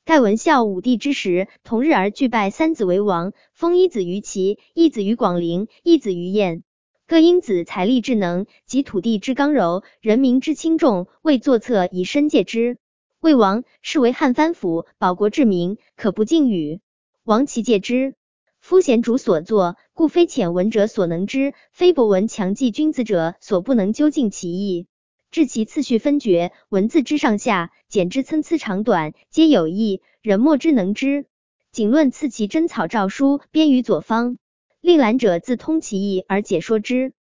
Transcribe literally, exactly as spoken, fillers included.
盖闻孝武帝之时，同日而俱拜三子为王，封一子于齐，一子于广陵，一子于燕。各因子财力智能及土地之刚柔，人民之轻重，为作策以身戒之。魏王是为汉藩府，保国治民，可不敬语。王其戒之。夫贤主所作，故非浅闻者所能知，非博闻强记君子者所不能究竟其意。治其次序分绝，文字之上下，简之参差长短，皆有异，人莫之能知。仅论赐其真草诏书，编于左方，令览者自通其意而解说之。